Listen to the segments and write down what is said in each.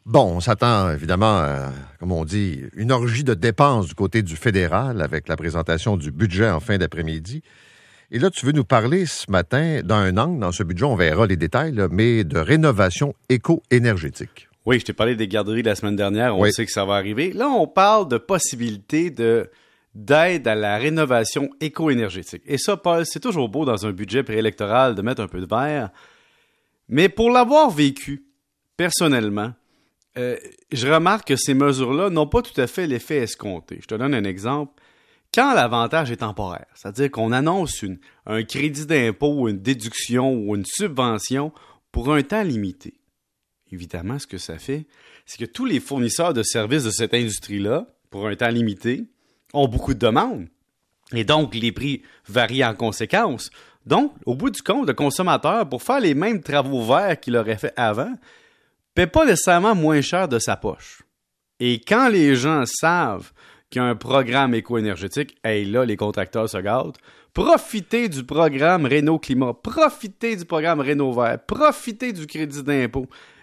Bon, on s'attend évidemment, comme on dit, une orgie de dépenses du côté du fédéral avec la présentation du budget en fin d'après-midi. Et là, tu veux nous parler ce matin d'un angle, dans ce budget, on verra les détails, là, mais de rénovation éco-énergétique. Oui, je t'ai parlé des garderies la semaine dernière, on sait que ça va arriver. Là, on parle de possibilités d'aide à la rénovation éco-énergétique. Et ça, Paul, c'est toujours beau dans un budget préélectoral de mettre un peu de vert. Mais pour l'avoir vécu, personnellement, je remarque que ces mesures-là n'ont pas tout à fait l'effet escompté. Je te donne un exemple. Quand l'avantage est temporaire, c'est-à-dire qu'on annonce un crédit d'impôt, une déduction ou une subvention pour un temps limité, évidemment, ce que ça fait, c'est que tous les fournisseurs de services de cette industrie-là, pour un temps limité, ont beaucoup de demandes. Et donc, les prix varient en conséquence. Donc, au bout du compte, le consommateur, pour faire les mêmes travaux verts qu'il aurait fait avant, paie pas nécessairement moins cher de sa poche. Et quand les gens savent qu'il y a un programme éco-énergétique, hey, là, les contracteurs se gâtent. Profitez du programme Réno-Climat, profitez du programme Réno-Vert, profitez du crédit d'impôt.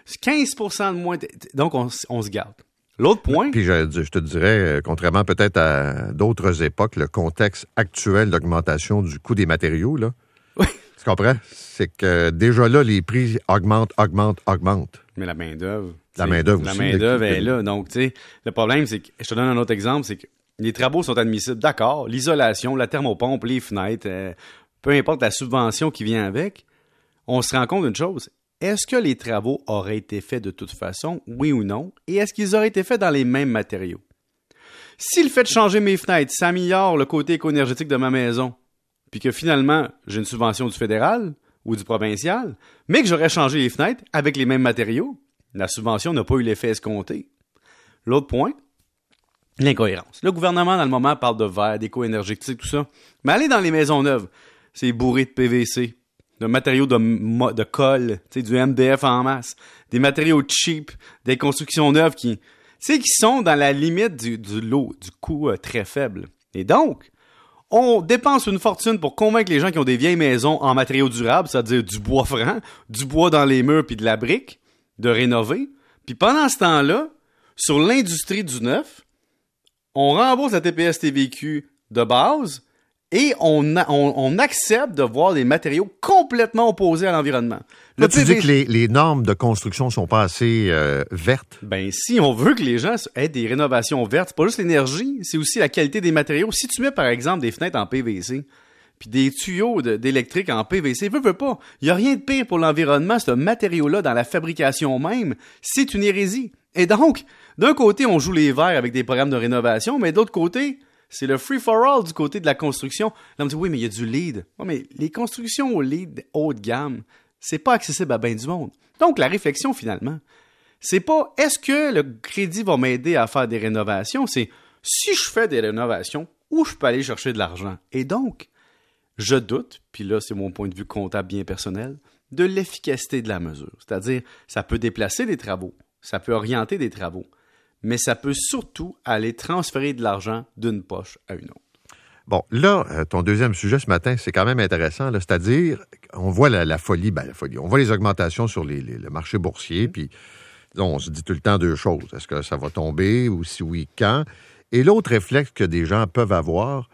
15% de moins, donc on se gâte. L'autre point... Puis je te dirais, contrairement peut-être à d'autres époques, le contexte actuel d'augmentation du coût des matériaux, là, oui. Tu comprends? C'est que déjà là, les prix augmentent. Mais la main-d'œuvre. La main-d'œuvre aussi. La main-d'œuvre est là. Donc, tu sais, le problème, c'est que, je te donne un autre exemple, c'est que les travaux sont admissibles. D'accord, l'isolation, la thermopompe, les fenêtres, peu importe la subvention qui vient avec, on se rend compte d'une chose. Est-ce que les travaux auraient été faits de toute façon, oui ou non? Et est-ce qu'ils auraient été faits dans les mêmes matériaux? Si le fait de changer mes fenêtres, ça améliore le côté éco-énergétique de ma maison, puis que finalement, j'ai une subvention du fédéral ou du provincial, mais que j'aurais changé les fenêtres avec les mêmes matériaux, la subvention n'a pas eu l'effet escompté. L'autre point, l'incohérence. Le gouvernement, dans le moment, parle de verre, d'éco-énergétique, tout ça. Mais allez dans les maisons neuves, c'est bourré de PVC, de matériaux de colle, du MDF en masse, des matériaux cheap, des constructions neuves qui sont dans la limite du lot, du coût très faible. Et donc, on dépense une fortune pour convaincre les gens qui ont des vieilles maisons en matériaux durables, c'est-à-dire du bois franc, du bois dans les murs puis de la brique, de rénover. Puis pendant ce temps-là, sur l'industrie du neuf, on rembourse la TPS-TVQ de base et on accepte de voir des matériaux complètement opposés à l'environnement. Là, tu dis que les normes de construction sont pas assez vertes? Ben, si on veut que les gens aient des rénovations vertes, c'est pas juste l'énergie, c'est aussi la qualité des matériaux. Si tu mets, par exemple, des fenêtres en PVC, puis des tuyaux d'électrique en PVC, veux pas. Il y a rien de pire pour l'environnement, ce matériau-là, dans la fabrication même, c'est une hérésie. Et donc, d'un côté, on joue les verts avec des programmes de rénovation, mais de l'autre côté, c'est le free-for-all du côté de la construction. Là, on me dit, oui, mais il y a du LEED. Oui, mais les constructions au LEED haut de gamme, c'est pas accessible à bien du monde. Donc, la réflexion, finalement, c'est pas est-ce que le crédit va m'aider à faire des rénovations, c'est si je fais des rénovations, où je peux aller chercher de l'argent. Et donc, je doute, puis là, c'est mon point de vue comptable bien personnel, de l'efficacité de la mesure. C'est-à-dire, ça peut déplacer des travaux, ça peut orienter des travaux, mais ça peut surtout aller transférer de l'argent d'une poche à une autre. Bon, là, ton deuxième sujet ce matin, c'est quand même intéressant, là, c'est-à-dire, on voit la folie, on voit les augmentations sur le marché boursier, puis on se dit tout le temps deux choses. Est-ce que ça va tomber, ou si oui, quand? Et l'autre réflexe que des gens peuvent avoir,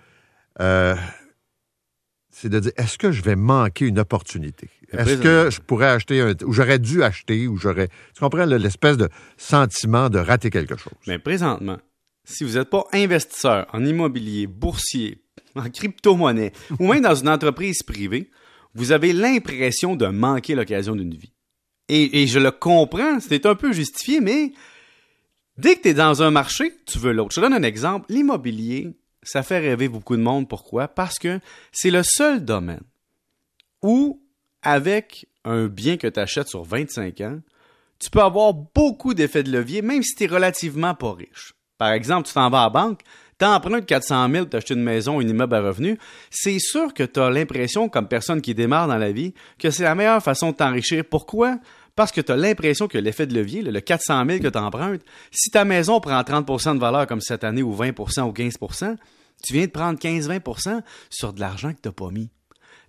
c'est de dire, est-ce que je vais manquer une opportunité? Est-ce que je pourrais acheter ou j'aurais dû acheter, ou j'aurais... Tu comprends l'espèce de sentiment de rater quelque chose? Mais présentement, si vous n'êtes pas investisseur en immobilier, boursier, en crypto-monnaie, ou même dans une entreprise privée, vous avez l'impression de manquer l'occasion d'une vie. Et je le comprends, c'est un peu justifié, mais dès que tu es dans un marché, tu veux l'autre. Je te donne un exemple. L'immobilier, ça fait rêver beaucoup de monde. Pourquoi? Parce que c'est le seul domaine où, avec un bien que tu achètes sur 25 ans, tu peux avoir beaucoup d'effets de levier, même si tu es relativement pas riche. Par exemple, tu t'en vas à la banque, tu empruntes 400 000 pour t'acheter une maison, un immeuble à revenus, c'est sûr que tu as l'impression, comme personne qui démarre dans la vie, que c'est la meilleure façon de t'enrichir. Pourquoi? Parce que tu as l'impression que l'effet de levier, le 400 000 que tu empruntes, si ta maison prend 30 % de valeur comme cette année, ou 20 % ou 15 %, tu viens de prendre 15-20 % sur de l'argent que tu n'as pas mis.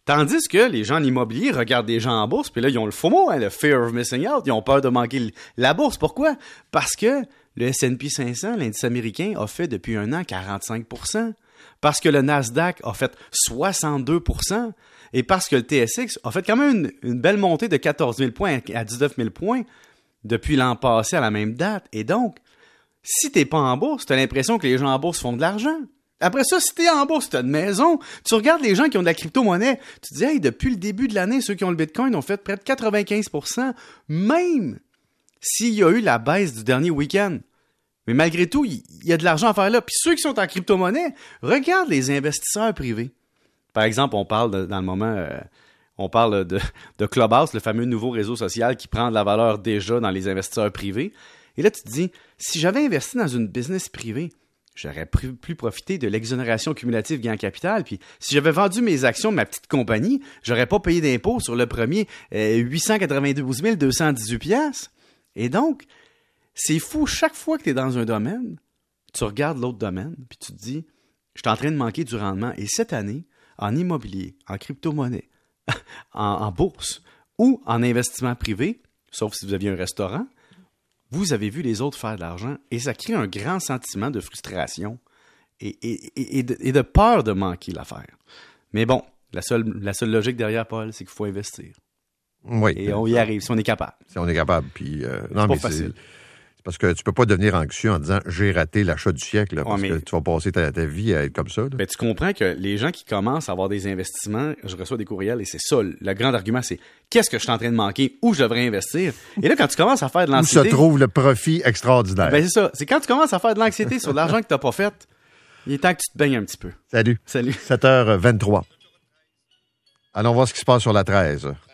Tandis que les gens en immobilier regardent des gens en bourse, puis là, ils ont le FOMO, le fear of missing out. Ils ont peur de manquer la bourse. Pourquoi? Parce que le S&P 500, l'indice américain, a fait depuis un an 45 %. Parce que le Nasdaq a fait 62 % et parce que le TSX a fait quand même une belle montée de 14 000 points à 19 000 points depuis l'an passé à la même date. Et donc, si t'es pas en bourse, t'as l'impression que les gens en bourse font de l'argent. Après ça, si t'es en bourse, t'as une maison, tu regardes les gens qui ont de la crypto-monnaie, tu te dis, hey, depuis le début de l'année, ceux qui ont le Bitcoin ont fait près de 95 %, même s'il y a eu la baisse du dernier week-end. Mais malgré tout, il y a de l'argent à faire là. Puis ceux qui sont en crypto-monnaie, regarde les investisseurs privés. Par exemple, on parle dans le moment, on parle de Clubhouse, le fameux nouveau réseau social qui prend de la valeur déjà dans les investisseurs privés. Et là, tu te dis, si j'avais investi dans une business privée, j'aurais pu profiter de l'exonération cumulative gain en capital. Puis si j'avais vendu mes actions de ma petite compagnie, j'aurais pas payé d'impôt sur le premier 892 218 $. Et donc, c'est fou, chaque fois que tu es dans un domaine, tu regardes l'autre domaine, puis tu te dis, je suis en train de manquer du rendement. Et cette année, en immobilier, en crypto-monnaie, en bourse ou en investissement privé, sauf si vous aviez un restaurant, vous avez vu les autres faire de l'argent et ça crée un grand sentiment de frustration et de peur de manquer l'affaire. Mais bon, la seule logique derrière, Paul, c'est qu'il faut investir. Oui. Et on y arrive, si on est capable. Si on est capable. Puis, non, mais facile. C'est parce que tu peux pas devenir anxieux en disant « j'ai raté l'achat du siècle là, », parce que tu vas passer ta vie à être comme ça. Ben, tu comprends que les gens qui commencent à avoir des investissements, je reçois des courriels et c'est ça, le grand argument, c'est qu'est-ce que je suis en train de manquer, où je devrais investir. Et là, quand tu commences à faire de l'anxiété... Où se trouve le profit extraordinaire. Ben, c'est ça. C'est quand tu commences à faire de l'anxiété sur de l'argent que tu n'as pas fait, il est temps que tu te baignes un petit peu. Salut. 7h23. Allons voir ce qui se passe sur la 13.